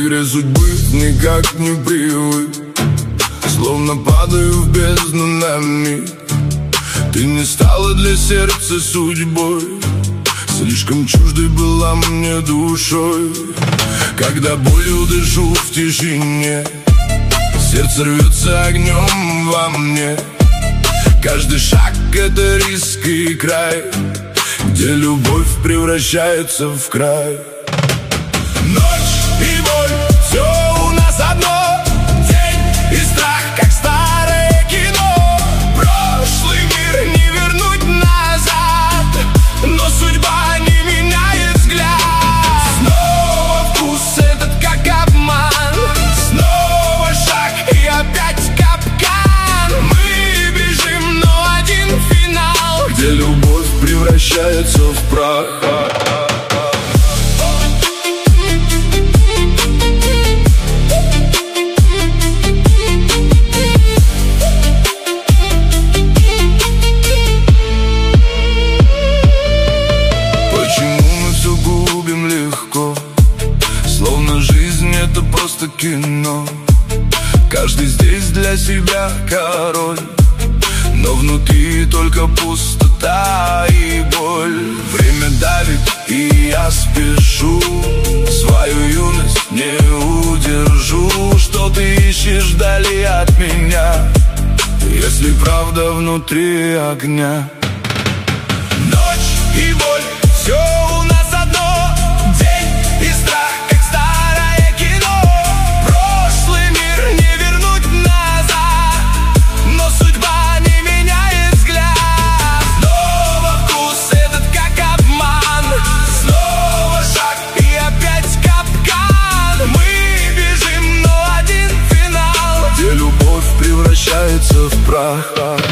игре судьбы никак не привык, словно падаю в бездну на миг. Ты не стала для сердца судьбой, слишком чуждой была мне душой. Когда болью дышу в тишине, сердце рвется огнем во мне. Каждый шаг — это риск и край, где любовь превращается в край. Ночь и боль, все у нас одно. День и страх, как старое кино. Прошлый мир не вернуть назад, но судьба не меняет взгляд. Снова вкус этот, как обман, снова шаг и опять капкан. Мы бежим, но один финал, где любовь превращается в прах. Словно жизнь — это просто кино. Каждый здесь для себя король, но внутри только пустота и боль. Время давит, и я спешу, свою юность не удержу. Что ты ищешь вдали от меня, если правда внутри огня? Ночь и боль, все у нас одно. День и страх, как старое кино. Прошлый мир не вернуть назад, но судьба не меняет взгляд. Снова вкус этот, как обман, снова шаг и опять капкан. Мы бежим, но один финал, где любовь превращается в прах.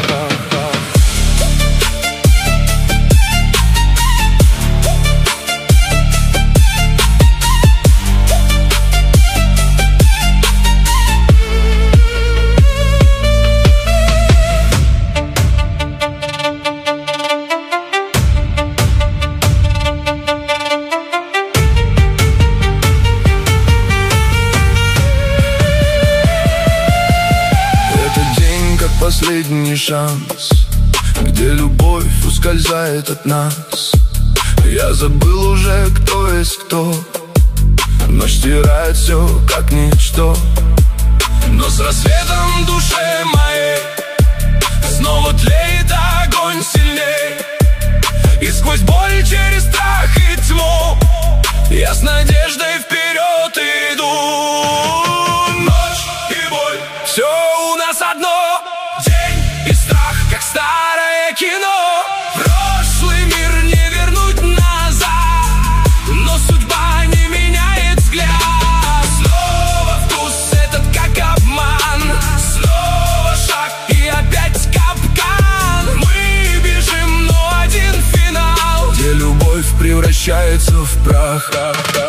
Последний шанс, где любовь ускользает от нас. Я забыл уже, кто есть кто, ночь стирает все, как ничто. Но с рассветом в душе моей снова тлеет огонь сильней. И сквозь боль, через страх и тьму я с надеждой вперед иду. Ночь и боль, все у нас одно. День и страх, как старое кино. Прошлый мир не вернуть назад, но судьба не меняет взгляд. Снова вкус этот, как обман, снова шаг и опять капкан. Мы бежим, но один финал, где любовь превращается в прах.